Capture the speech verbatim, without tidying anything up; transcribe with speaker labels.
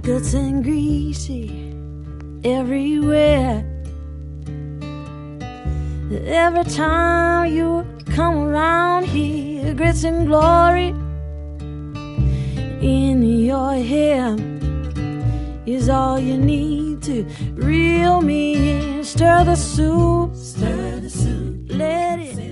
Speaker 1: biscuits and greasy everywhere. Every time you come around here, grits and glory in your hair is all you need to reel me in. Stir the soup, stir the soup, let it